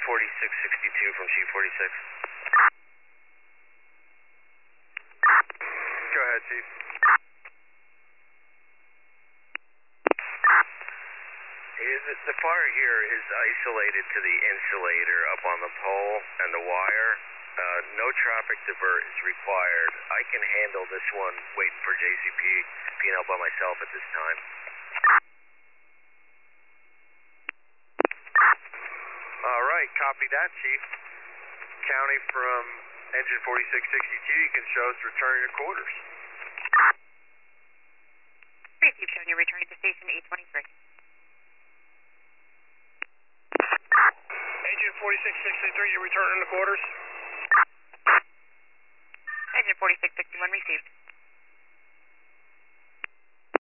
4662 from Chief 46. Go ahead, Chief. The fire here is isolated to the insulator up on the pole and the wire. No traffic divert is required. I can handle this one waiting for JCP P&L by myself at this time. All right, copy that, Chief. County from engine 4662, you can show us returning to quarters. Chief, showing you returning to station 823. Engine 4663, you returning to quarters?